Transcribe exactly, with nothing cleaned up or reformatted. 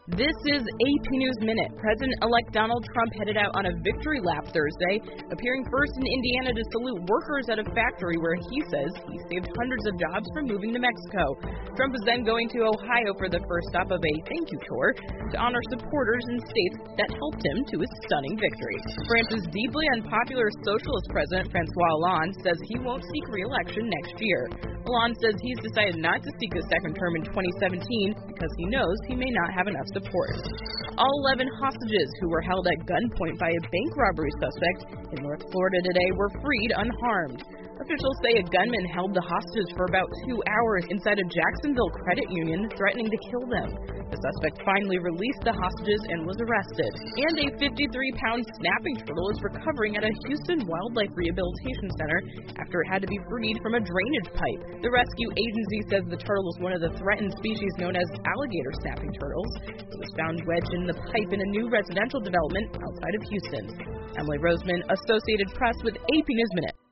This is A P News Minute. President-elect Donald Trump headed out on a victory lap Thursday, appearing first in Indiana to salute workers at a factory where he says he saved hundreds of jobs from moving to Mexico. Trump is then going to Ohio for the first stop of a thank you tour to honor supporters in states that helped him to his stunning victory. France's deeply unpopular socialist president, Francois Hollande, says he won't seek re-election next year. Hollande says he's decided not to seek a second term in twenty seventeen because he knows he may not have enough support. All eleven hostages who were held at gunpoint by a bank robbery suspect in North Florida today were freed unharmed. Officials say a gunman held the hostages for about two hours inside a Jacksonville credit union, threatening to kill them. The suspect finally released the hostages and was arrested. And a fifty-three pound snapping turtle is recovering at a Houston Wildlife Rehabilitation Center after it had to be freed from a drainage pipe. The rescue agency says the turtle is one of the threatened species known as alligator snapping turtles. It was found wedged in the pipe in a new residential development outside of Houston. Emily Roseman, Associated Press with A P News Minute.